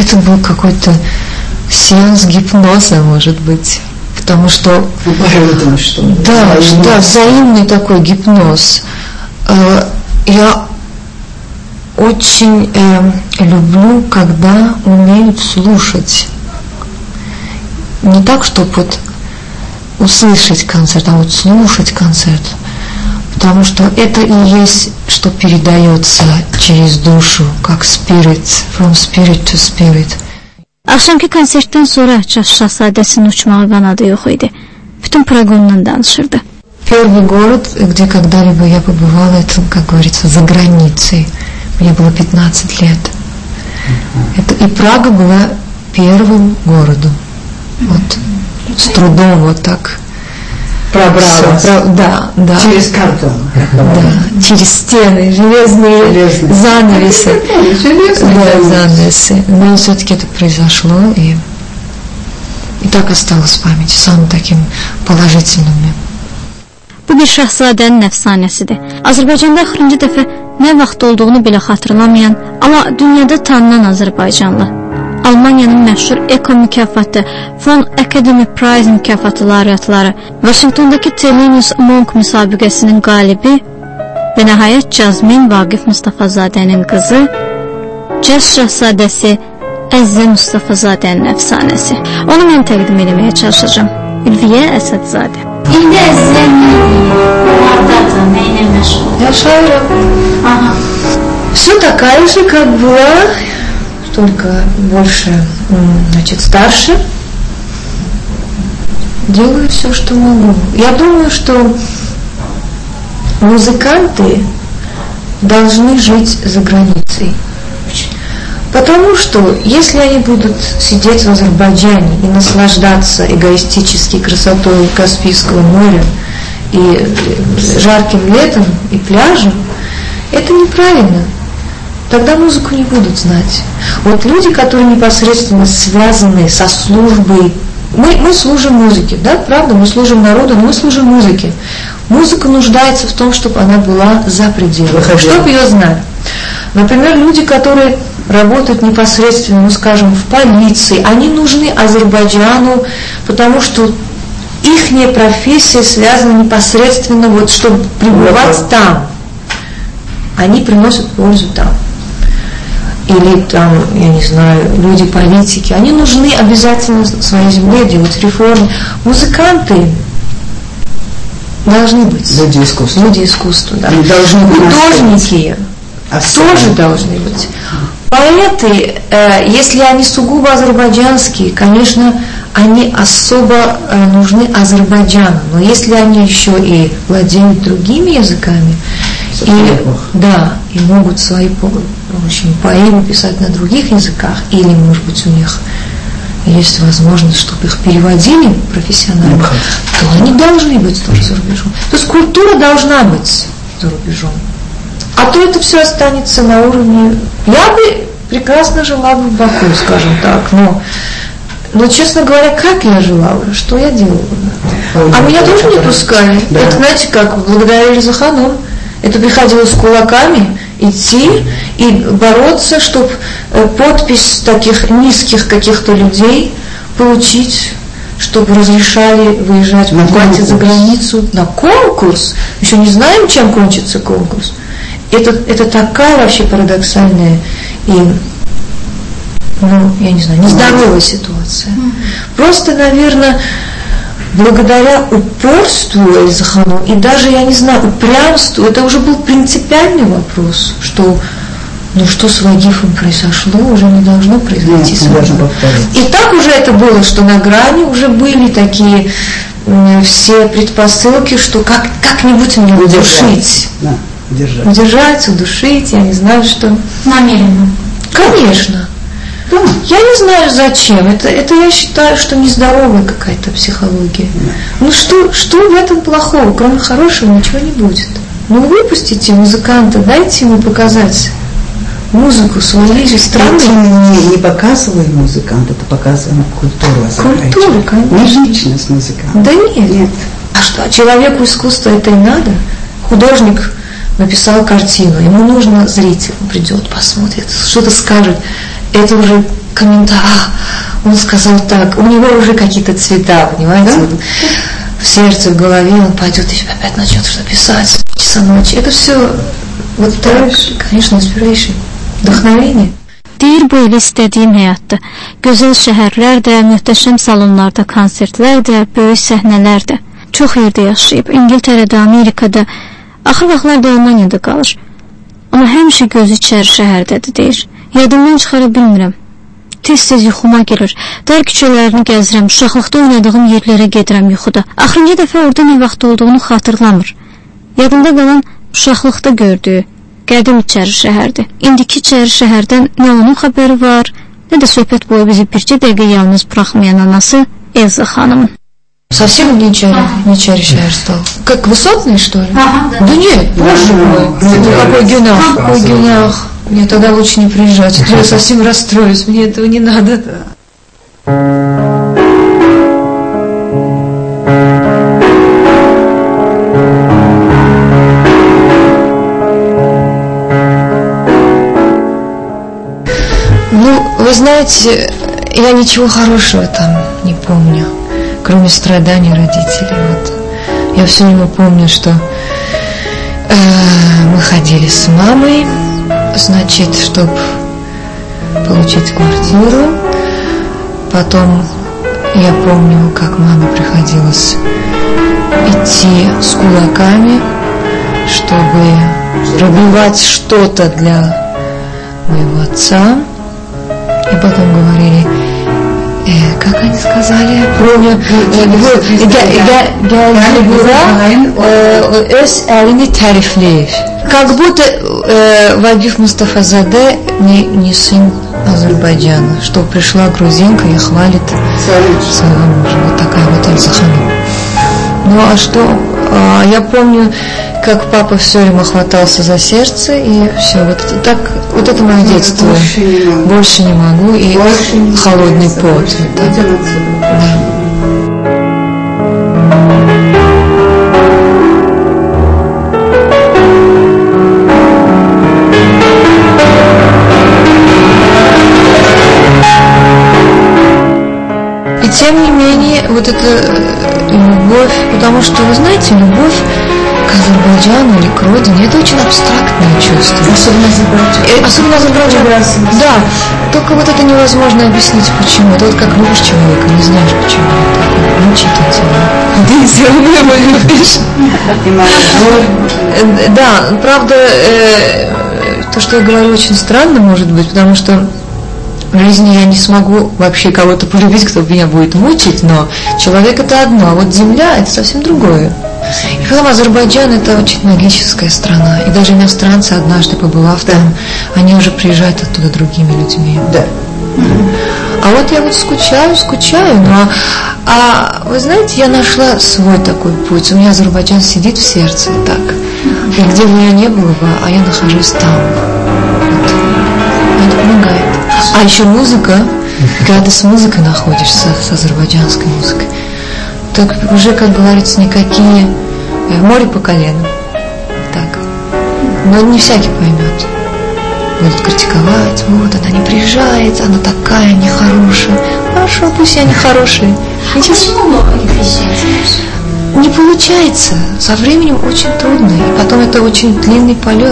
это был какой-то сеанс гипноза, может быть. Потому что... Да, взаимный такой гипноз. Я очень люблю, когда умеют слушать. Не так, чтобы вот услышать концерт, а вот слушать концерт. Потому что это и есть, что передается через душу, как spirit, from spirit to spirit. Akşamki konsertdən sonra Caz Şahzadəsinin uçmağı Vanada yox idi. Bütün Praga ondan danışırdı. Первый город, где когда-либо я побывала, это, как говорится, за границей. Мне было 15 лет. И Прага была первым городом. Вот, с трудом вот так. Пробралась. Да. Через картон. Да, через стены, железные занавесы. Занавесы. Но все-таки это произошло, и так осталось в памяти, самым таким положительным. Bu bir şahzadənin əfsanəsidir. Azərbaycanda axırıncı dəfə nə vaxt olduğunu belə xatırlamayan, amma dünyada tanınan Azərbaycanlı. Almaniyanın məşhur Eko mükafatı, Von Academy Prize mükafatı laureatları, Washingtondakı Thelonious Monk müsabiqəsinin qalibi və nəhayət Cazmin Vaqif Mustafazadənin qızı, Caz Şahzadəsi Əzzə Mustafazadənin əfsanəsi. Onu mən təqdim etməyə çalışacağım. Ülviyə Əsədzadə. İndi Əzzə hardadır, nəyinə məşğul? Я шайра. Ага. Все такая же, как была, только больше, значит, старше. Делаю все, что могу. Я думаю, что музыканты должны жить за границей. Потому что, если они будут сидеть в Азербайджане и наслаждаться эгоистически красотой Каспийского моря и жарким летом и пляжем, это неправильно. Тогда музыку не будут знать. Вот люди, которые непосредственно связаны со службой, мы служим музыке, да, правда, мы служим народу, но мы служим музыке. Музыка нуждается в том, чтобы она была за пределами, чтобы ее знать. Например, люди, которые работают непосредственно, ну скажем, в полиции, они нужны Азербайджану, потому что их профессия связана непосредственно, вот, чтобы пребывать там. Они приносят пользу там. Или там, я не знаю, люди-политики, они нужны обязательно своей земле, делать реформы. Музыканты должны быть. Люди искусства. Люди искусства, да. Художники тоже должны быть. Поэты, если они сугубо азербайджанские, конечно, они особо нужны Азербайджану. Но если они еще и владеют другими языками, и могут свои, в общем, поэмы писать на других языках, или, может быть, у них есть возможность, чтобы их переводили профессионально, то они должны быть тоже за рубежом. То есть культура должна быть за рубежом. А то это все останется на уровне... Я бы прекрасно жила бы в Баку, скажем так, но честно говоря, как я жила уже, что я делала? А меня тоже не пускали. Да. Это, знаете, как благодаря Эльзахану. Это приходилось с кулаками идти и бороться, чтобы подпись таких низких каких-то людей получить, чтобы разрешали выезжать покупать за границу на конкурс. Еще не знаем, чем кончится конкурс. Это такая вообще парадоксальная и, я не знаю, нездоровая ситуация. Просто, наверное, благодаря упорству Эльзахану и даже, я не знаю, упрямству, это уже был принципиальный вопрос, что с Вагифом произошло, уже не должно произойти. И так уже это было, что на грани уже были такие все предпосылки, что как-нибудь мне удушить. Удержать, удушить, я не знаю, что. Намеренно. Конечно. Да. Я не знаю зачем. Это я считаю, что нездоровая какая-то психология. Ну что в этом плохого? Кроме хорошего ничего не будет. Ну выпустите музыканта, дайте ему показать музыку своей же страны. Не показываем музыканта, это показываем культуру Азербайджана. Культуру, конечно. Не личность музыканта. Да нет. А что, человеку искусства это и надо? Художник написал картину, ему нужно, зритель придет, посмотрит, что-то скажет. Это уже комментарий, он сказал так, у него уже какие-то цвета, понимаете, да? В сердце, в голове, он пойдет и опять начнет что писать, часа ночи. Это все вот так, конечно, inspiration, вдохновение. Deyir bu elə istədiyim həyatda. Gözəl şəhərlər də, möhtəşəm salonlarda konsertlər də, böyük səhnələr də. Çox yerdə yaşayıb, İngiltərədə, Amerikada, axır vaxtlarda Almaniyada qalır. Amma həmişə gözü içəri şəhərdədir, deyir. Yadımdan çıxara bilmirəm. Tez-tez yuxuma girir. Dar küçələrini gəzirəm, uşaqlıqda oynadığım yerlərə gedirəm yuxuda. Axırıncı dəfə orada nə vaxt olduğunu xatırlamır. Yadımda qalan uşaqlıqda gördüyü qədim içəri şəhərdir. İndiki içəri şəhərdən nə onun xəbəri var, nə də söhbət boyu bizi bircə dəqiqə yalnız buraxmayan anası Elza xanımın. Совсем не чари шахер стал. Как высотный, что ли? Ага, да. Да нет, боже мой. Какой гюнах. Мне тогда лучше не приезжать. Я совсем расстроюсь, мне этого не надо. Ну, вы знаете, я ничего хорошего там не помню, кроме страданий родителей. Вот. Я все время помню, что мы ходили с мамой, значит, чтобы получить квартиру. Потом я помню, как маме приходилось идти с кулаками, чтобы пробивать что-то для моего отца. И потом говорили, как они сказали, как будто Вагиф Мустафазаде не сын Азербайджана, что пришла грузинка и хвалит своего мужа. Вот такая вот Эльза Ханум. Ну а что, я помню, как папа все время хватался за сердце, и все, вот так, вот это мое детство. Больше не могу, и холодный пот. И тем не менее, вот эта любовь, потому что, вы знаете, любовь к Азербайджану или к родине, это очень абстрактное чувство. Особенно Азербайджан. Да, только вот это невозможно объяснить, почему. Это вот как любишь человека, не знаешь, почему. Мучительно тебя. Ты все равно его любишь. Да, правда, то, что я говорю, очень странно, может быть, потому что в жизни я не смогу вообще кого-то полюбить, кто меня будет мучить, но человек это одно, а вот земля это совсем другое. И потом Азербайджан это очень магическая страна, и даже иностранцы, однажды побывав там, они уже приезжают оттуда другими людьми. Да. А вот я вот скучаю, но вы знаете, я нашла свой такой путь. У меня Азербайджан сидит в сердце вот так, и где бы я ни была, а я нахожусь там. Вот. Это помогает. А еще музыка, когда ты с музыкой находишься, с азербайджанской музыкой, так уже, как говорится, никакие море по колено. Так. Но не всякий поймет. Будут критиковать, вот она не приезжает, она такая нехорошая. Хорошо, пусть я нехорошая. Почему много не приезжаете? Не получается. Со временем очень трудно. И потом это очень длинный полет.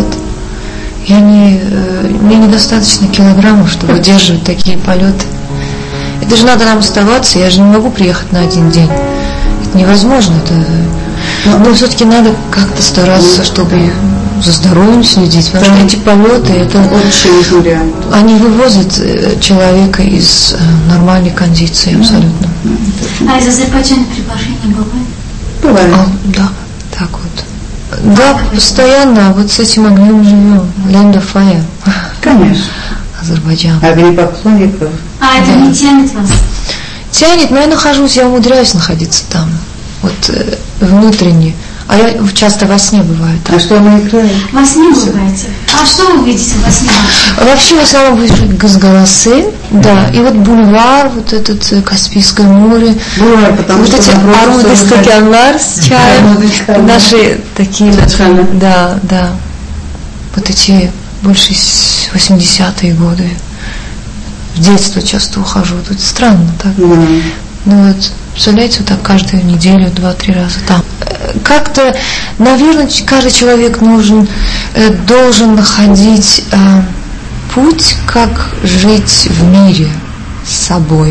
Мне недостаточно килограммов, чтобы удерживать такие полеты. Это же надо нам оставаться, я же не могу приехать на один день. Это невозможно. Но все-таки надо как-то стараться, чтобы за здоровьем следить. Потому что эти полеты, это они вывозят человека из нормальной кондиции абсолютно. А из Азербайджана приглашения бывает? Да, так вот. Да, постоянно, вот с этим огнем живем. Land of Fire. Конечно. Азербайджан. Огнепоклонников. А это не тянет вас? Тянет, но я нахожусь, я умудряюсь находиться там. Вот внутренне. А я часто во сне бываю там. А что мы играем? Во сне бываете? А что вы видите во сне вообще? Вообще в основном вижу газголосы, да, и вот бульвар, вот этот Каспийское море, Бульвар, потому вот что эти армуды стаканлар с чаем, наши такие, да, вот эти больше 80-е годы в детство часто ухожу. Это странно так. Ну вот, представляете, вот так каждую неделю, 2-3 раза там. Как-то, наверное, каждый человек должен находить путь, как жить в мире с собой.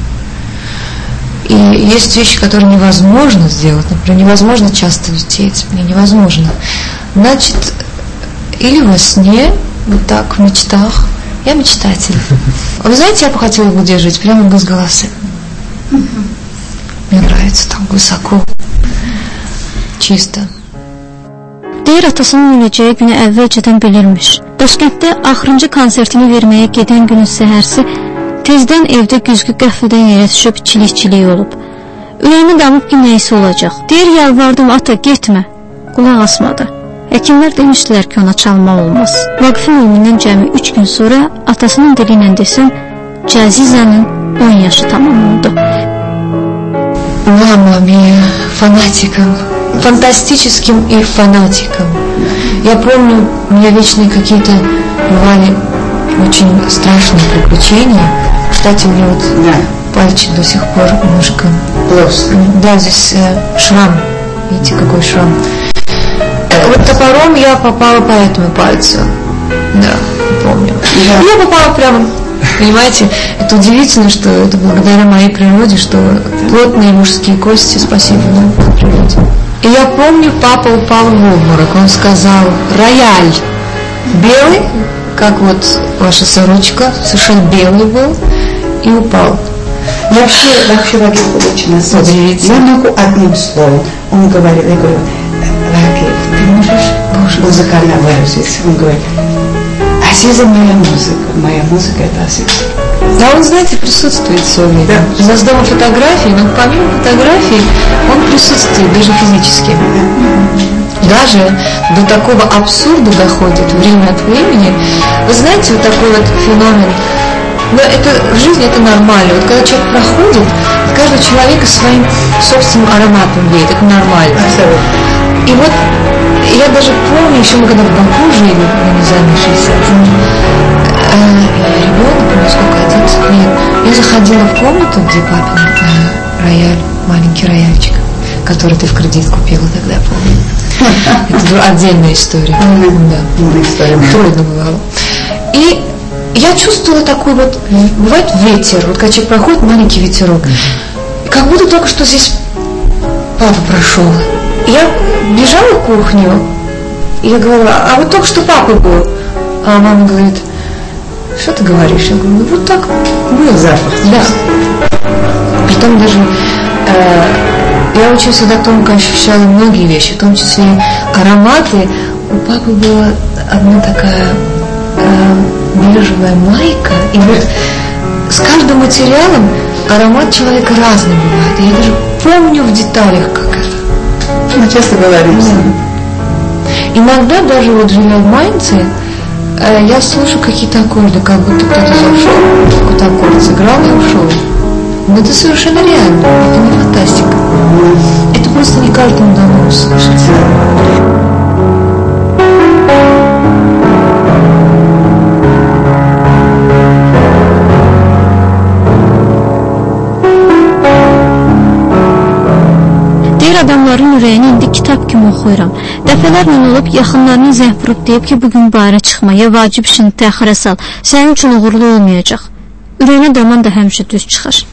И есть вещи, которые невозможно сделать. Например, невозможно часто лететь. Мне невозможно. Значит, или во сне, вот так, в мечтах. Я мечтатель. Вы знаете, я бы хотела где жить? Прямо без голоса. Мне нравится там высоко, чисто. Deyir atasının öləcəyi günü əvvəlcədən bilirmiş. Daşkənddə axırıncı konsertini verməyə gedən günün səhərsi tezdən evdə güzgü qəfildən yerə düşüb çilik-çilik olub. Ürəyinə damıb ki, nəyisi olacaq. Deyir, yalvardım, ata, getmə. Qulaq asmadı. Həkimlər demişdilər ki, ona çalmaq olmaz. Vaqifin ölümündən cəmi 3 gün sonra atasının dili ilə desəm, Cəzizənin 10 yaşı tamam oldu. Мама мне фанатиком, фантастическим и фанатиком. Я помню, у меня вечные какие-то бывали очень страшные приключения. Кстати, у меня вот пальчик до сих пор немножко плоский. Да, здесь шрам. Видите, какой шрам? Вот топором я попала по этому пальцу. Да, помню. Я попала прямо... Понимаете, это удивительно, что это благодаря моей природе, что плотные мужские кости, спасибо природе. И я помню, папа упал в обморок, он сказал: рояль белый, как вот ваша сорочка, совершенно белый был, и упал. Я вообще Вагиф очень особенный. Я могу одним словом. Он говорил, я говорю: Вагиф, ты можешь музыкально выразиться? Он говорит: Азиза моя музыка это Азиза. Да, он, знаете, присутствует все время. Да. У нас дома фотографии, но помимо фотографий он присутствует даже физически. Даже до такого абсурда доходит время от времени. Вы знаете, вот такой вот феномен. Но это в жизни это нормально. Вот когда человек проходит, каждый человек своим собственным ароматом веет. Это нормально. И вот я даже помню, еще мы когда в Баку жили, на Низаме 60, ребенок, ну сколько, 11 лет, я заходила в комнату, где папин рояль, маленький рояльчик, который ты в кредит купила тогда, помню. Это отдельная история. Да. Трудно бывало. И я чувствовала такой вот, бывает ветер, вот когда человек проходит, маленький ветерок, как будто только что здесь папа прошел. Я бежала в кухню, и я говорила: а вот только что папа был. А мама говорит: что ты говоришь? Я говорю: ну вот так был запах. Да. Притом даже я очень всегда тонко ощущала многие вещи, в том числе ароматы. У папы была одна такая бежевая майка, и вот с каждым материалом аромат человека разный бывает. И я даже помню в деталях, как это. Мы часто говорим. Иногда даже вот живя в Майнце, я слышу какие-то аккорды, как будто кто-то зашел, какой-то аккорд сыграл и ушел. Но это совершенно реально, это не фантастика. Это просто не каждому дано услышать. Adamların ürəyini indi kitab kimi oxuyuram. Dəfələrlə olub yaxınlarını zəng vurub deyib ki, bugün bayıra çıxma, ya vacib işini təxirə sal, sənin üçün uğurlu olmayacaq. Ürəyinə daman da həmişə düz çıxır.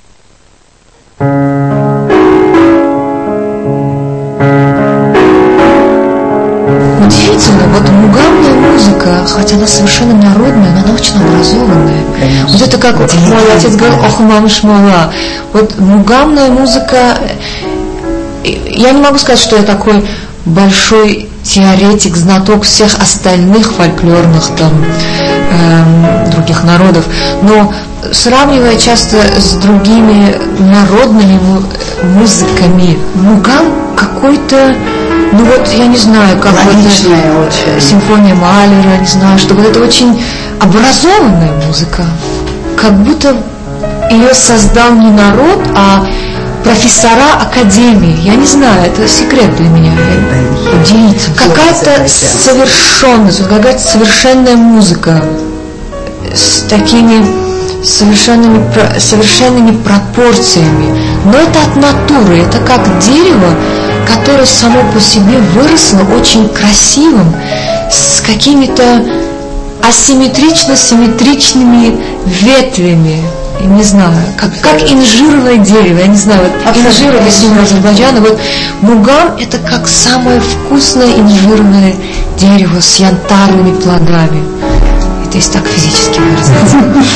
Удивительно, вот мугамная музыка, хотя она совершенно народная, но она очень образованная. Вот это как мой отец говорил: ох, мама шмала. Вот мугамная музыка. Я не могу сказать, что я такой большой теоретик, знаток всех остальных фольклорных там других народов, но сравнивая часто с другими народными музыками, мугам какой-то, ну вот я не знаю, как вот симфония Малера, не знаю, что вот это очень образованная музыка, как будто ее создал не народ, а профессора академии. Я не знаю, это секрет для меня. Удивительно. Какая-то совершенность, какая-то совершенная музыка с такими совершенными пропорциями. Но это от натуры, это как дерево, которое само по себе выросло очень красивым, с какими-то асимметрично-симметричными ветвями. Я не знаю, как инжировое дерево, я не знаю, вот инжировое дерево Азербайджана, вот мугам это как самое вкусное инжированное дерево с янтарными плодами. Это если так физически выразиться.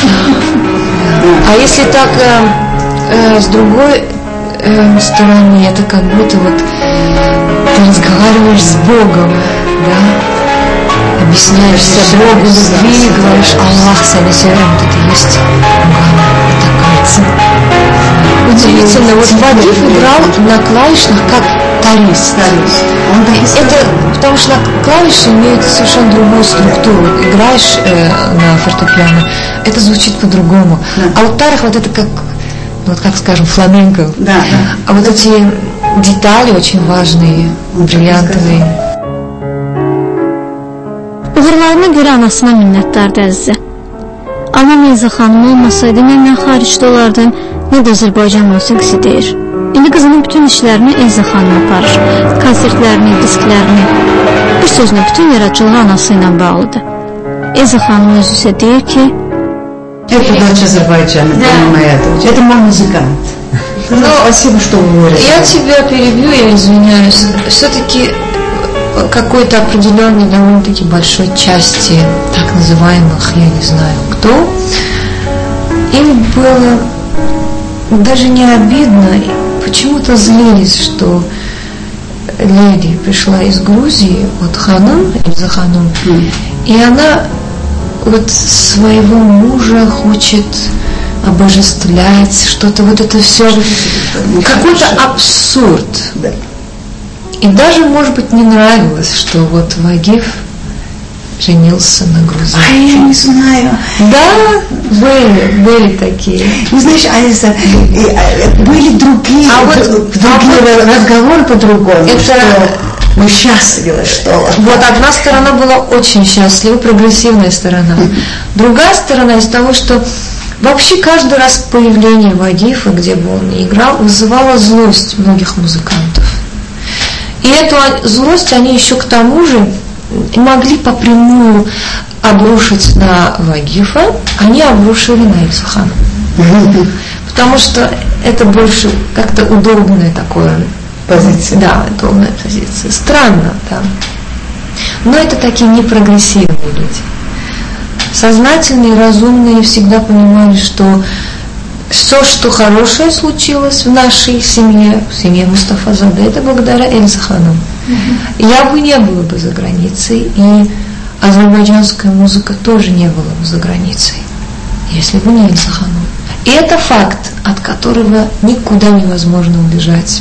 А если так с другой стороны, это как будто вот ты разговариваешь с Богом, да? Объясняешься Богу любви, говоришь, Аллах Санасирам, вот это есть мугам, это кажется. Удивительно, вот Вагиф играл на клавишных как тарист. Это потому что клавиши имеют совершенно другую структуру. Играешь на фортепиано, это звучит по-другому. А у тарах вот это как, вот как скажем, фламенко. А вот эти детали очень важные, бриллиантовые. Uğurlarına görə anasına minnətdardır Əzizə. Anam Elza xanım olmasaydı, mən xaricdə olardım, nə də Azərbaycan musiqisi deyir. İndi qızının bütün işlərini Elza xanım aparır. Konsertlərini, disklərini. Bir sözlə, bütün yaradıcılığı anası ilə bağlıdır. Elza xanım özü isə deyir ki, это дочь Азербайджана, это моя дочь, это мой музыкант. Спасибо, что вы говорите. Я тебя перебью, я извиняюсь. Все-таки какой-то определенной довольно-таки большой части так называемых, я не знаю кто, им было даже не обидно, почему-то злились, что леди пришла из Грузии, вот Ханум, Эльза Ханум, и она вот своего мужа хочет обожествлять, что-то вот это все, какой-то абсурд. И даже, может быть, не нравилось, что вот Вагиф женился на Грузии. А я не знаю. Да, были такие. Ну, знаешь, Алиса, были другие, разговоры по-другому. Мы счастливы, что... Вот одна сторона была очень счастлива, прогрессивная сторона. Другая сторона из того, что вообще каждый раз появление Вагифа, где бы он ни играл, вызывало злость многих музыкантов. И эту злость они еще к тому же могли попрямую обрушить на Вагифа, они обрушили на Эльзу Ханум. Потому что это больше как-то удобное такое... Позиция. Да, удобная позиция. Странно, да. Но это такие непрогрессивные люди. Сознательные, разумные всегда понимали, что все, что хорошее случилось в нашей семье, в семье Мустафазаде, это благодаря Эльзе Ханум. Я бы не была бы за границей, и азербайджанская музыка тоже не была бы за границей, если бы не Эльза Ханум. И это факт, от которого никуда невозможно убежать.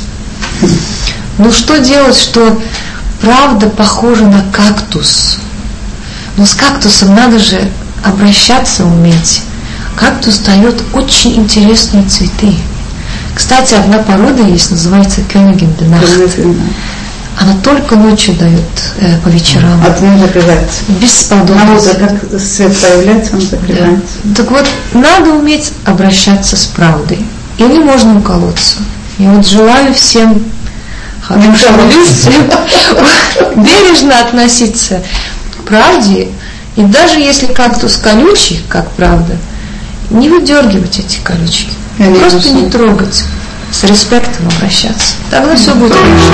Ну что делать, что правда похожа на кактус? Но с кактусом надо же обращаться уметь. Кактус дает очень интересные цветы. Кстати, одна порода есть, называется Кёнигенденахт. Она только ночью дает по вечерам. А он закрывается. Бесподобно. А вот как свет появляется, он закрывается. Да. Так вот, надо уметь обращаться с правдой. Или можно уколоться. И вот желаю всем хорошего люстра, бережно относиться к правде. И даже если кактус колючий, как правда, не выдергивать эти колючки. Просто не трогать. С респектом обращаться. Тогда все будет хорошо.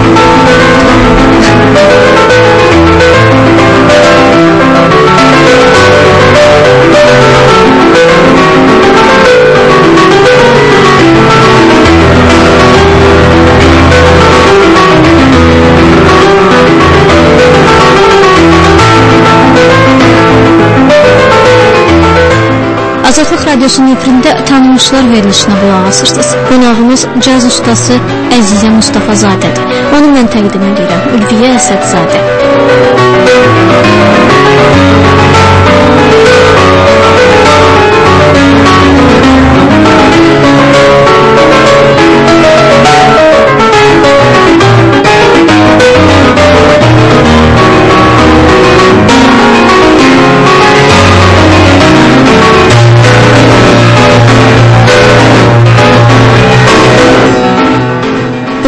Azadlıq Radiosunun efirində tanınmışlar verilişinə qulaq asırsınız. Qonağımız caz ustası Əzizə Mustafazadədir. Onu mən təqdim edirəm, Ülviyə Əsədzadə.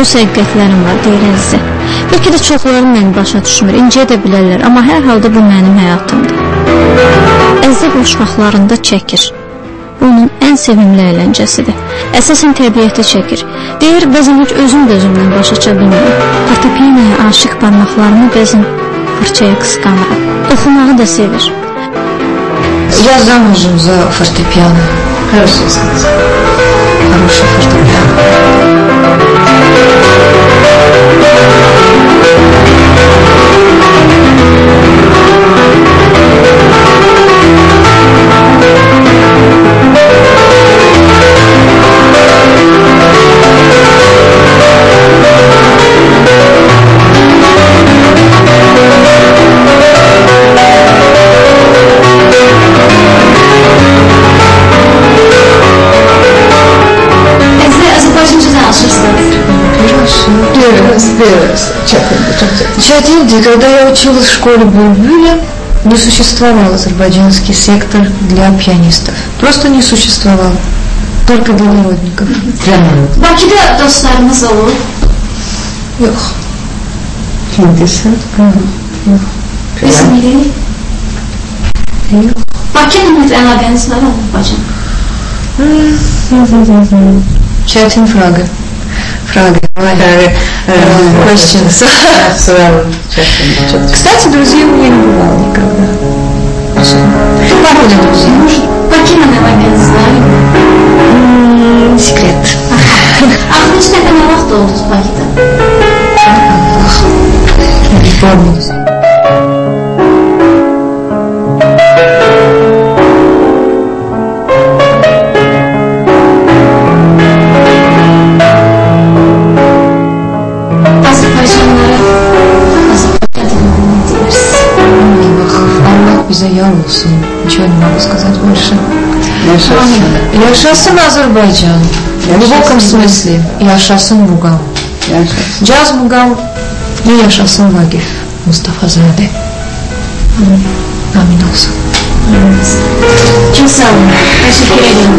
öz həqiqətlərim var, deyir Əzizə. Bəlkə də çoxları məni başa düşmür, inciyə də bilərlər, amma hər halda bu mənim həyatımdır. Əzizə boş vaxtlarında çəkir. Bu onun ən sevimli əyləncəsidir. Əsasən təbiəti çəkir. Deyir, bəzən heç özüm də özümdən başa aça bilmirəm. Fortepianoya aşıq barmaqlarımı bəzən fırçaya qısqanıram. Oxumağı da sevir. Я замужем за фортепиано. Хороший сказал. Хороший фортепиано. Чатинди, когда я училась в школе Бульбюля, не существовал азербайджанский сектор для пианистов. Просто не существовал. Только для народников. Для народа. Bakıda dostlarımız olur. Yok. Hindisi. İzmir'i. Yok. Bakı'nın əlaqəniz var Azərbaycan. Чатин Фрага. Фрага. Questions. Кстати, друзей у меня не бывало никогда. Папины друзья. Bakı'nın əlaqəniz var. Секрет. Axırıncı dəfə nə vaxt oldunuz Bakıda? Не помню. За яр olsun. Ничего не могу сказать больше. Yaşasın Azerbaycan. В глубоком смысле. Yaşasın Бугал. Caz Бугал и yaşasın Vagif Mustafazade. Amin olsun. Çok sağ olun. Teşekkür ederim.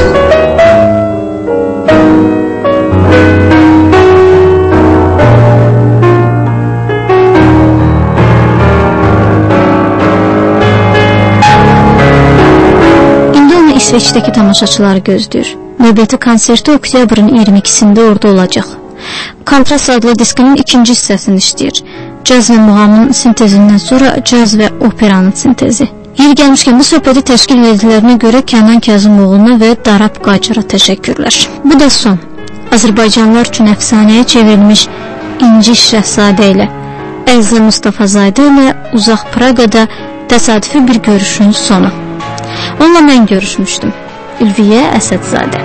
İsveçdəki tamaşaçıları gözləyir. Növbəti konserti oktyabrın 22-sində orada olacaq. Kontrast adlı diskinin ikinci hissəsini işləyir. Caz və muğamın sintezindən sonra caz və operanın sintezi. Yeri gəlmişkən bu söhbəti təşkil edildiklərinə görə Kənan Kazımoğlu'na və Darab Qacara təşəkkürlər. Bu da son. Azərbaycanlılar üçün əfsanəyə çevrilmiş İnci Şəhzadə ilə Əzizə Mustafazadə ilə uzaq Praqada təsadüfi bir görüşün sonu. Onunla mən görüşmüşdüm. Ülviyə Əsədzadə.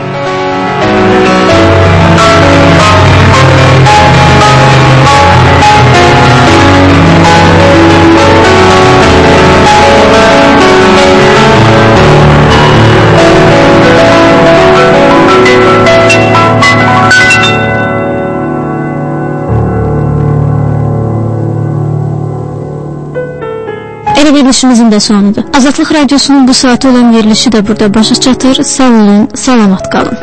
Elə verilişimizin də sonudur. Azadlıq Radiosunun bu saati olan verilişi də burada başa çatır. Sağ olun, salamat qalın.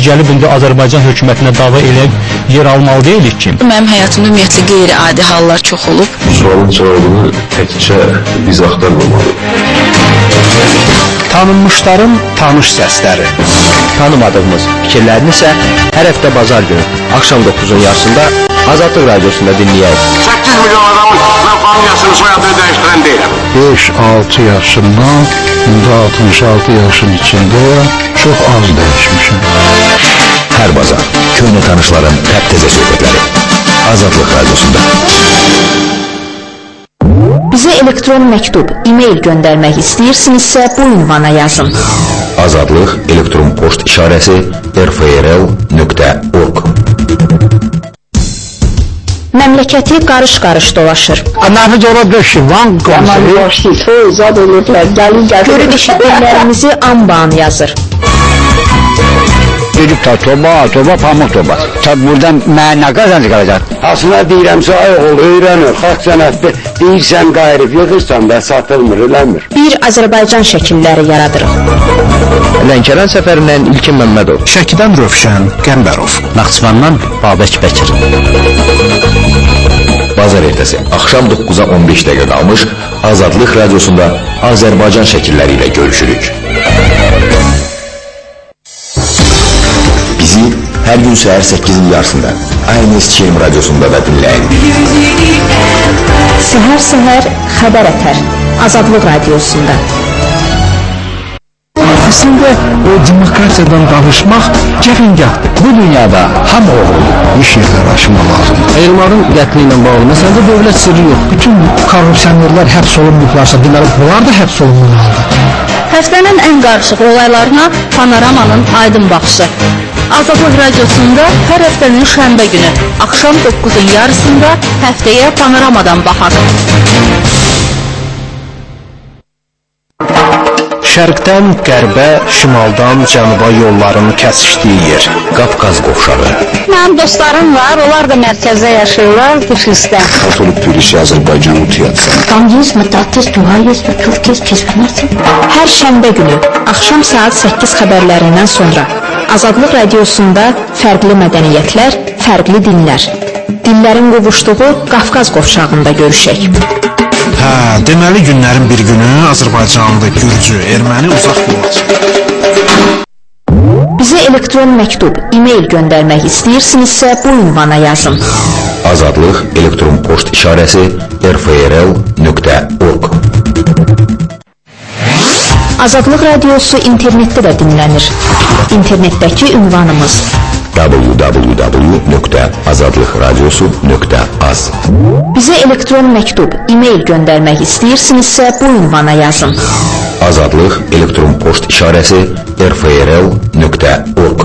gəlib indi Azərbaycan hökumətinə dava eləyib yer almalı deyilik ki. Mənim həyatımda ümumiyyətlə qeyri-adi hallar çox olub. Bu sualın cavabını təkcə biz axtarmamalıyıq. Tanınmışların tanış səsləri. Tanımadığımız fikirlərini isə hər həftə bazar günü axşam 9-un yarısında Azadlıq Radiosunda dinləyək. 8 milyon adamın mən familiyasını, soyadını dəyişdirən deyiləm. 5-6 yaşından indi 66 yaşın içində çox az dəyişmişəm. Hər bazar köhnə tanışların təp-təzə söhbətləri Azadlıq Radiosunda. Bizə elektron məktub, e-mail göndərmək istəyirsinizsə bu ünvana yazın. Azadlıq elektron poçt işarəsi rfrl.org. Məmləkəti qarış-qarış dolaşır. Görüb eşitdiklərimizi anban yazır. Dedik ta toba, pamuk toba. Tabi buradan mənə nə qazancı qalacaq? Aslında deyirəmsə, ay oğul, öyrənir, xalq sənətdir, deyirsən qayrıb, yığırsan və satılmır, eləmir. Bir Azərbaycan şəkilləri yaradırıq. Lənkəran səfərindən İlkin Məmmədov. Şəkidən Rövşən Qəmbərov. Naxçıvandan Babək Bəkir. Bazar ertəsi axşam 9-a 15 dəqiqə qalmış Azadlıq Radiosunda Azərbaycan şəkilləri ilə görüşürük. Bizi hər gün səhər 8-in yarısında ANSÇM Radiosunda da dinləyin. Səhər-səhər xəbər ətər Azadlıq Radiosunda. Əslində demokratiyadan danışmaq cəfəngah. Bu dünyada hamı oğlu bir şeylər aşmaq lazımdır. Elmarın qətli ilə bağlı məsələdə dövlət sirri yox. Bütün korrupsionerlər həbs olunmuşlarsa, deməli bunlar da həbs olunmalıdır. Həftənin ən qarışıq olaylarına Panoramanın aydın baxışı. Azadlıq Radiosunda hər həftənin şənbə günü axşam 9-un yarısında həftəyə Panoramadan baxaq. Şərqdən qərbə, şimaldan cənuba yolların kəsişdiyi yer. Qafqaz qovşağı. Mənim dostlarım var, onlar da mərkəzdə yaşayırlar, Tiflisdə. Katolik Türkisi Azərbaycanı tiyatsa. Tam 100 müddətdir dua yazdı, Türkiyə keçməsin. Hər şənbə günü axşam saat 8 xəbərlərindən sonra Azadlıq Radiosunda fərqli mədəniyyətlər, fərqli dinlər. Dillərin qovuşduğu Qafqaz qovşağında görüşək. Deməli günlərin bir günü Azərbaycanlı, Gürcü, erməni uzaq yola çıxır. Bizə elektron məktub, e-mail göndərmək istəyirsinizsə bu ünvana yazın. Azadlıq elektron poçt işarəsi rfrl.org. Azadlıq Radiosu internetdə də dinlənir. İnternetdəki ünvanımız www.azadlıqradiosu.az. Bizə elektron məktub, e-mail göndərmək istəyirsinizsə bu ünvana yazın. Azadlıq elektron poçt işarəsi rfrl.org.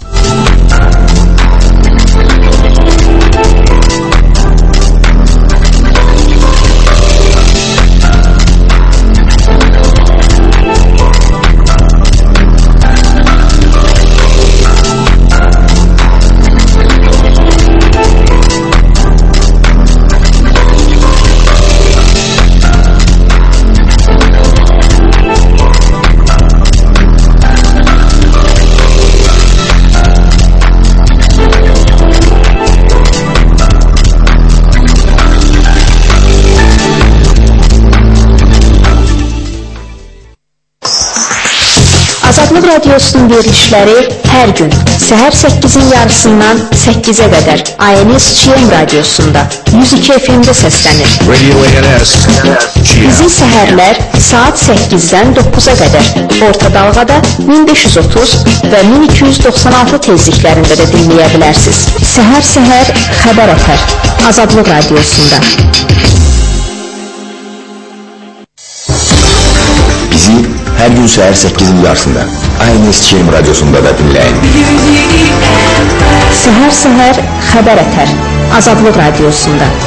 Azadlıq Radiosunun verilişləri hər gün səhər 8-in yarısından 8-ə qədər ANSÇM Radiosunda 102 FM-də səslənir. Bizi səhərlər saat 8-dən 9-a qədər orta dalğada 1530 və 1296 tezliklərində də dinləyə bilərsiniz. Səhər-səhər xəbər ətər Azadlıq Radiosunda. Bizi hər gün səhər 8-in yarısında ANSÇM Radiosunda da dinləyin. Səhər-səhər xəbər ətər Azadlıq Radiosunda.